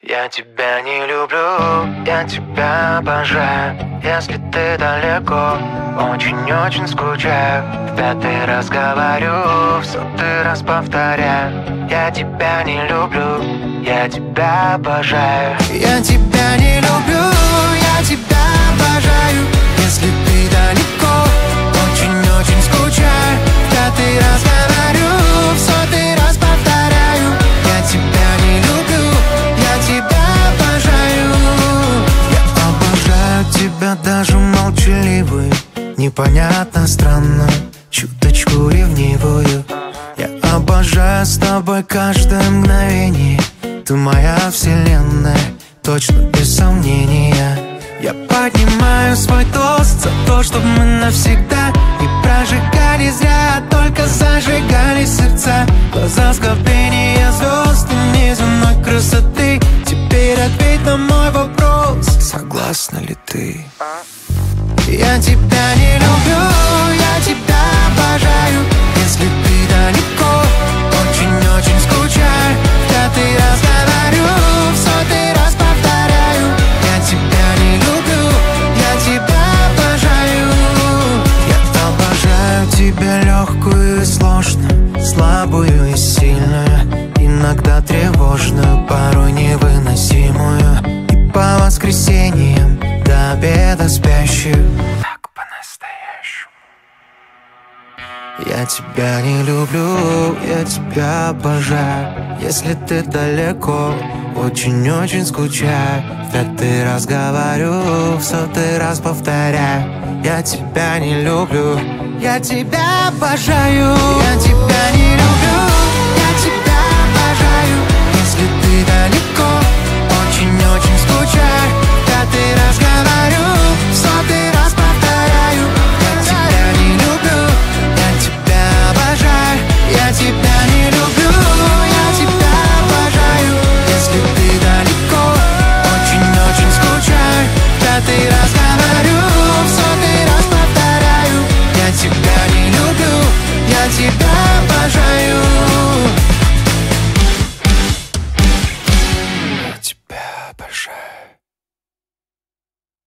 Я тебя не люблю, я тебя обожаю. Если ты далеко, очень-очень скучаю. В пятый раз говорю, в сотый раз повторяю. Я тебя не люблю, я тебя обожаю. Я тебя не люблю, я тебя обожаю. Если ты далеко, очень-очень скучаю. В пятый раз говорю, в сотый раз повторяю. Я тебя не люблю, я тебя обожаю. Я обожаю тебя даже молчаливую, непонятно, странно, чуточку ревнивую. Я обожаю с тобой каждое мгновение. Ты моя вселенная, точно без сомнения. Я поднимаю свой тост за то, чтоб мы навсегда не прожигали зря, а только зажигали сердца. Глаза скопления звезд и неземной красоты. Теперь ответь на мой вопрос, согласна ли ты? Я тебя не люблю, я тебя обожаю. Если ты далеко, очень-очень скучаю. В пятый раз говорю, в сотый раз повторяю. Я тебя не люблю, я тебя обожаю. Я обожаю тебя легкую и сложную, слабую и сильную, иногда тревожную, порой невыносимую. И по воскресеньям до обеда спящую. Так по-настоящему. Я тебя не люблю, я тебя обожаю. Если ты далеко, очень-очень скучаю. В пятый раз говорю, в сотый раз повторяю. Я тебя не люблю, я тебя обожаю. Я тебя не люблю.